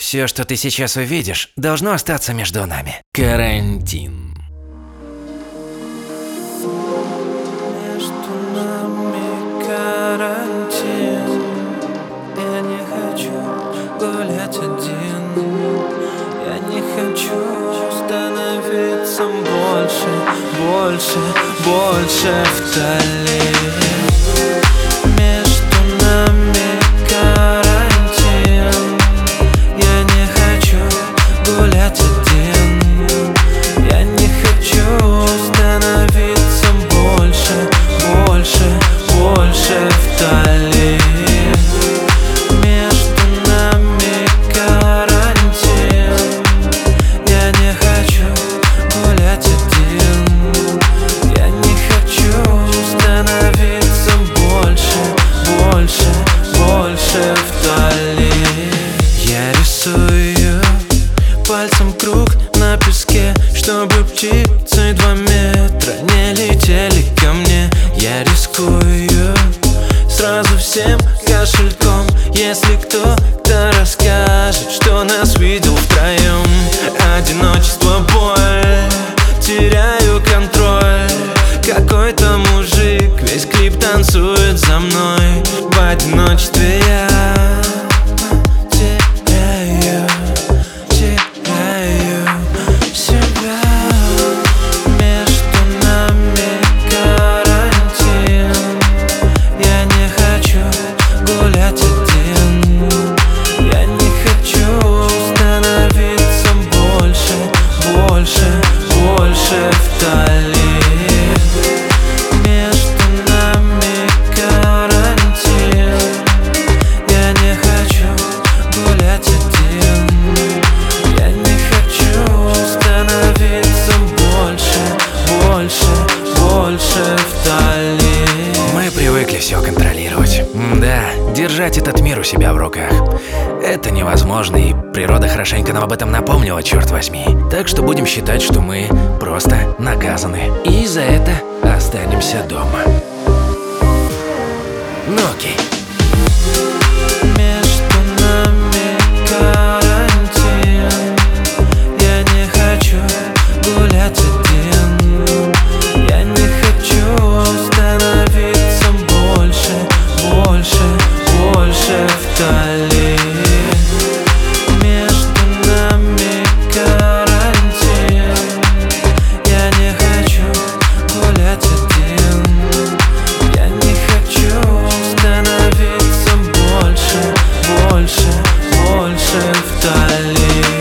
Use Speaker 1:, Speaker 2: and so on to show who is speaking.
Speaker 1: Все, что ты сейчас увидишь, должно остаться между нами. Карантин.
Speaker 2: Между нами карантин. Я не хочу гулять один. Я не хочу становиться больше вдали. Между нами карантин. Я не хочу гулять один. Я не хочу становиться больше вдали. Между нами карантин. Я не хочу гулять один. Я не хочу становиться больше вдали. Я рисую пальцем круг на песке, чтобы птицы 2 метра не летели ко мне. Я рискую сразу всем кошельком, если кто-то расскажет, что нас видел втроем. Одиночество, боль, теряю контроль. Какой-то мужик, весь клип танцует за мной. В одиночестве я теряю себя. Между нами карантин. Я не хочу гулять один. Я не хочу становиться больше вдали. Между нами карантин. Я не хочу гулять один. Я не хочу становиться больше вдали.
Speaker 1: Мы привыкли все контролировать. Да, держать этот мир у себя в руках. Это невозможно, и природа хорошенько нам об этом напомнила, черт возьми. Так что будем считать, что мы просто наказаны. И за это останемся дома. Ну окей.
Speaker 2: Между нами карантин. Я не хочу гулять один. Я не хочу становиться больше вдали. Между нами карантин. Я не хочу гулять один. Я не хочу становиться больше вдали.